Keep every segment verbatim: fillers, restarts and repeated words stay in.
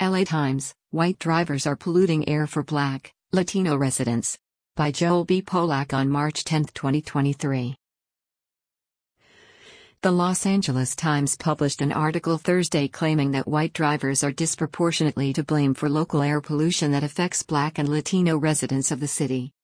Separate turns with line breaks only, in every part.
L A Times, White Drivers Are Polluting Air for Black, Latino Residents. By Joel B. Polak on March tenth, twenty twenty-three. The Los Angeles Times published an article Thursday claiming that white drivers are disproportionately to blame for local air pollution that affects Black and Latino residents of the city.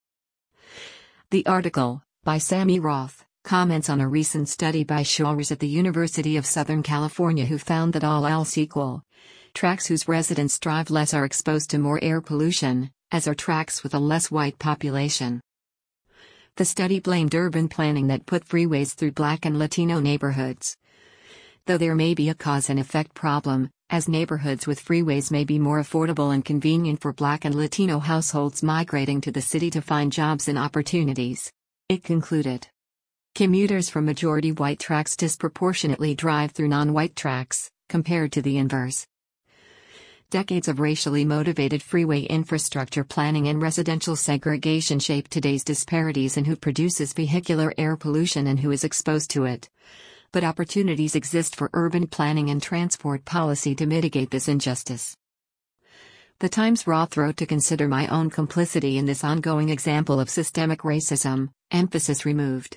The article, by Sammy Roth, comments on a recent study by scholars at the University of Southern California who found that all else equal, tracts whose residents drive less are exposed to more air pollution, as are tracts with a less white population. The study blamed urban planning that put freeways through Black and Latino neighborhoods. Though there may be a cause and effect problem, as neighborhoods with freeways may be more affordable and convenient for Black and Latino households migrating to the city to find jobs and opportunities. It concluded. Commuters from majority white tracts disproportionately drive through non-white tracts, compared to the inverse. Decades of racially motivated freeway infrastructure planning and residential segregation shape today's disparities in who produces vehicular air pollution and who is exposed to it. But opportunities exist for urban planning and transport policy to mitigate this injustice. The Times Roth wrote to consider my own complicity in this ongoing example of systemic racism, emphasis removed.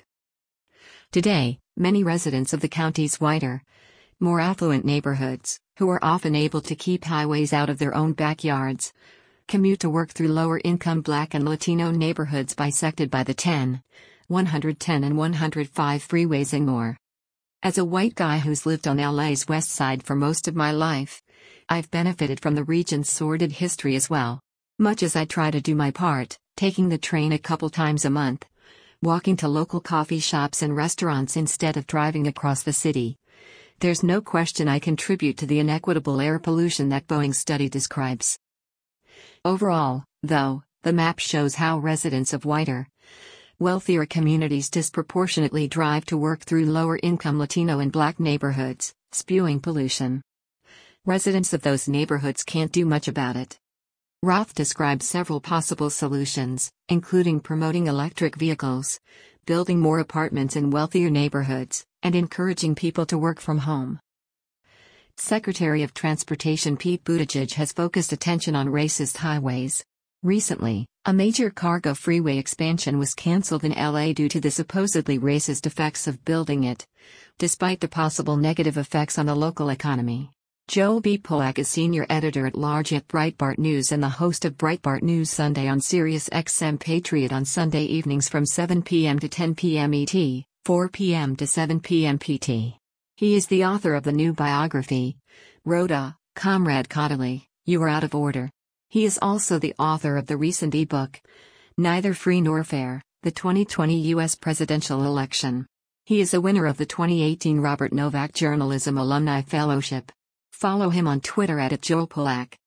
Today, many residents of the county's whiter, more affluent neighborhoods, who are often able to keep highways out of their own backyards, commute to work through lower-income Black and Latino neighborhoods bisected by the ten, one hundred ten and one hundred five freeways and more. As a white guy who's lived on L A's west side for most of my life, I've benefited from the region's sordid history as well. Much as I try to do my part, taking the train a couple times a month, walking to local coffee shops and restaurants instead of driving across the city, there's no question I contribute to the inequitable air pollution that Boeing study describes. Overall, though, the map shows how residents of whiter, wealthier communities disproportionately drive to work through lower-income Latino and Black neighborhoods, spewing pollution. Residents of those neighborhoods can't do much about it. Roth describes several possible solutions, including promoting electric vehicles, building more apartments in wealthier neighborhoods, and encouraging people to work from home. Secretary of Transportation Pete Buttigieg has focused attention on racist highways. Recently, a major cargo freeway expansion was canceled in L A due to the supposedly racist effects of building it, despite the possible negative effects on the local economy. Joel B. Polak is senior editor-at-large at Breitbart News and the host of Breitbart News Sunday on Sirius X M Patriot on Sunday evenings from seven p m to ten p m E T, four p m to seven p m P T. He is the author of the new biography, Rhoda, Comrade Caudill, You Are Out of Order. He is also the author of the recent ebook, Neither Free Nor Fair, the twenty twenty U S Presidential Election. He is a winner of the twenty eighteen Robert Novak Journalism Alumni Fellowship. Follow him on Twitter at, at Joel Polak.